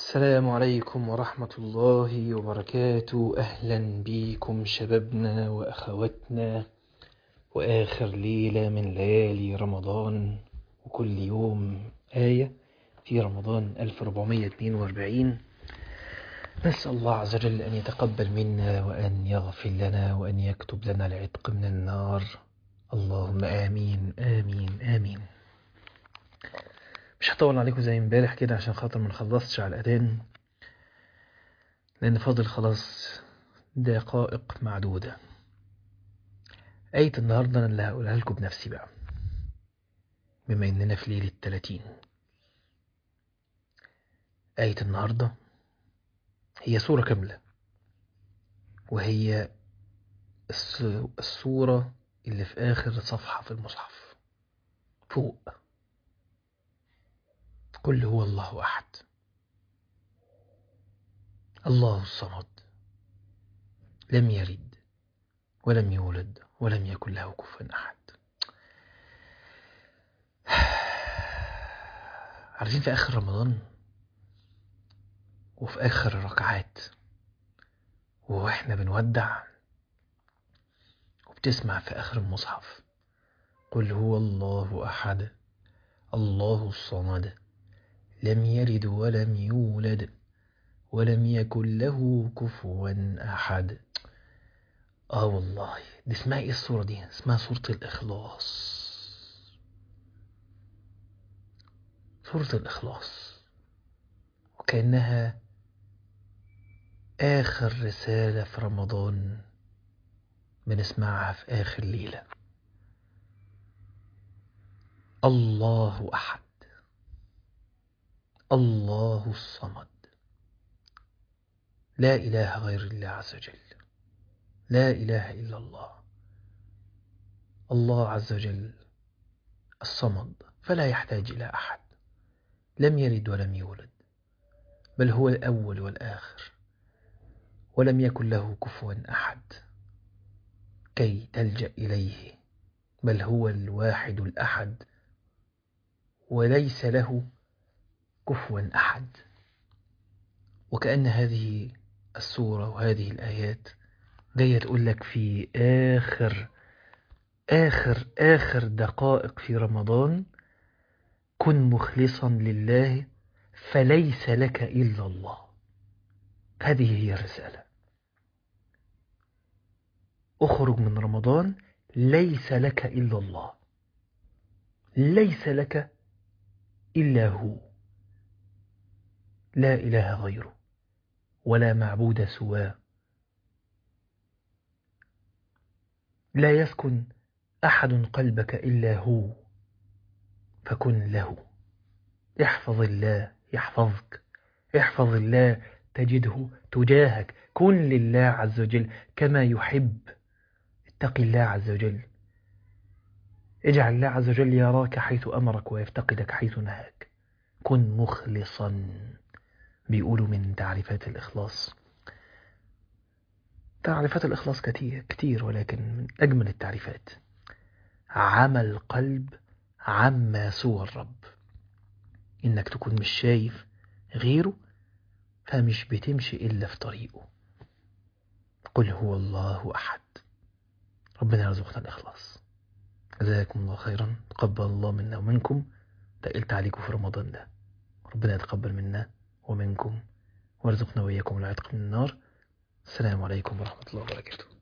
السلام عليكم ورحمة الله وبركاته. أهلا بكم شبابنا وأخواتنا، وآخر ليلة من ليالي رمضان، وكل يوم آية في رمضان 1442. نسأل الله عز وجل أن يتقبل منا وأن يغفر لنا وأن يكتب لنا العتق من النار. اللهم آمين آمين آمين. مش هطول عليكم زي امبارح كده عشان خاطر ما نخلصش على الأذان، لأن فاضل خلاص دقائق معدودة. آية النهاردة أنا اللي هقولها لكم بنفسي بقى، بما إننا في ليلة 30. آية النهاردة هي سورة كاملة، وهي السورة اللي في آخر صفحة في المصحف فوق. قل هو الله أحد الله الصمد لم يلد ولم يولد ولم يكن له كفوا أحد. عارفين في آخر رمضان وفي آخر الركعات وإحنا بنودع وبتسمع في آخر المصحف قل هو الله أحد الله الصمد لم يلد ولم يولد ولم يكن له كفوا أحد. والله دي اسمها ايه السورة دي؟ اسمها سورة الإخلاص. سورة الإخلاص، وكأنها آخر رسالة في رمضان بنسمعها في آخر ليلة. الله أحد الله الصمد، لا إله غير الله عز وجل، لا إله إلا الله. الله عز وجل الصمد فلا يحتاج إلى أحد، لم يلد ولم يولد، بل هو الأول والآخر، ولم يكن له كفوا أحد كي تلجأ إليه، بل هو الواحد الأحد وليس له كفوا أحد. وكأن هذه السورة وهذه الآيات جاية تقول لك في آخر دقائق في رمضان كن مخلصا لله فليس لك إلا الله. هذه هي الرسالة. اخرج من رمضان ليس لك إلا الله، ليس لك إلا هو، لا إله غيره ولا معبود سواه، لا يسكن أحد قلبك إلا هو، فكن له. احفظ الله يحفظك، احفظ الله تجده تجاهك، كن لله عز وجل كما يحب، اتق الله عز وجل، اجعل الله عز وجل يراك حيث أمرك ويفتقدك حيث نهاك. كن مخلصا. بيقولوا من تعريفات الإخلاص، تعريفات الإخلاص كتير، ولكن من أجمل التعريفات عمى القلب عما سوى الرب. إنك تكون مش شايف غيره، فمش بتمشي إلا في طريقه. قل هو الله أحد. ربنا يرزقنا الإخلاص. جزاكم الله خيرا، تقبل الله منا ومنكم. تقلت عليكم في رمضان ده، ربنا يتقبل منا ومنكم وارزقنا وإياكم العتق من النار. السلام عليكم ورحمة الله وبركاته.